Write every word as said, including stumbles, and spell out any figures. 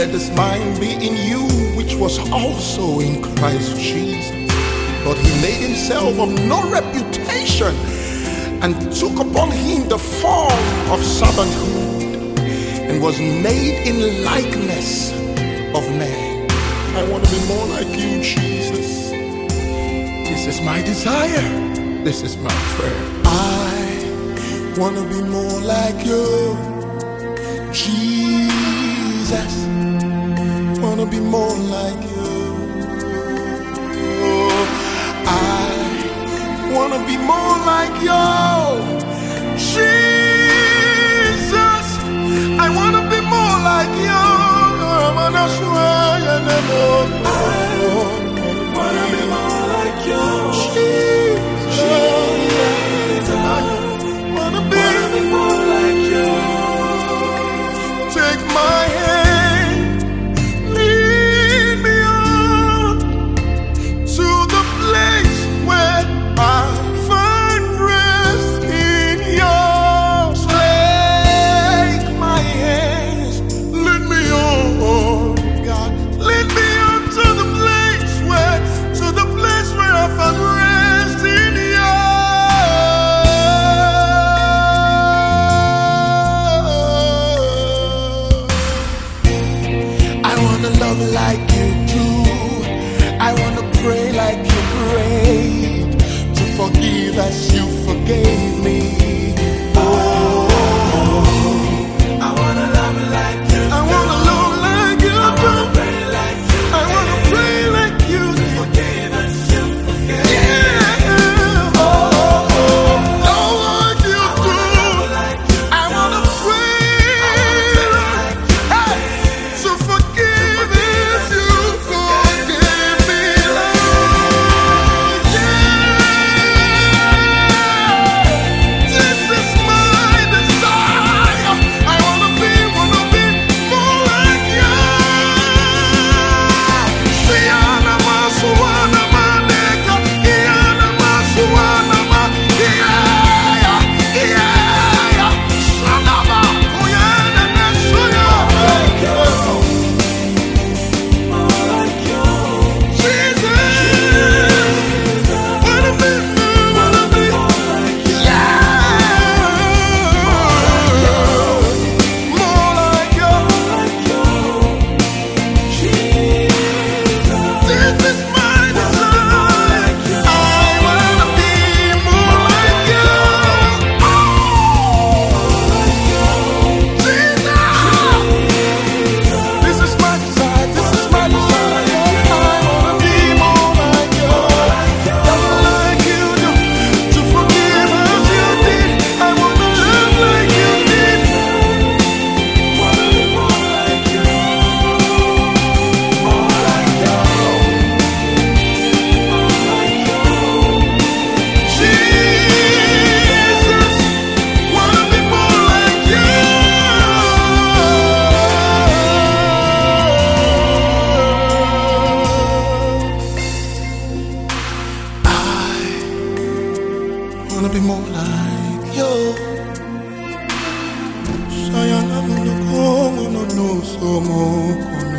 let this mind be in you, which was also in Christ Jesus. But he made himself of no reputation and took upon him the form of servanthood and was made in likeness of man. I want to be more like you, Jesus. This is my desire. This is my prayer. I want to be more like you, Jesus. Want to be more like you. I want to be more like you, Jesus. I want to be more like you. I want to be more like you, Jesus. I want to be more like you. Take my hand, lead me on to the place where I find rest in your take my hands, lead me on, God, lead me on to the place where, to the place where I find rest in you. I wanna love like you do. I wanna pray like you prayed, to forgive as you forgave me. Oh, I wanna love like you do. I wanna love like you I do. Wanna pray like you I wanna pray like you to forgive as you forgave me. Yeah. Oh, oh, oh. Love like you do. Like you I wanna pray like you hey, to forgive as you forgave me. Lord. Yeah. This is my desire. I wanna be, wanna be more like you. Siana masuana maneka, iana masuana ma, iaya, iaya, sanaba, uyana nasuya. More like you, Jesus. Wanna be, wanna be more like you. Yeah. More like you, Jesus. This is my desire. I wanna be more like you. Jesus. This is my desire. This is my desire. I wanna be more like you. Love like you do. To forgive as you did. I wanna love like you did. Wanna be more like you. More like you. More like you. Jesus. Wanna be more like you. I wanna be more like you. Sayana no no no so mo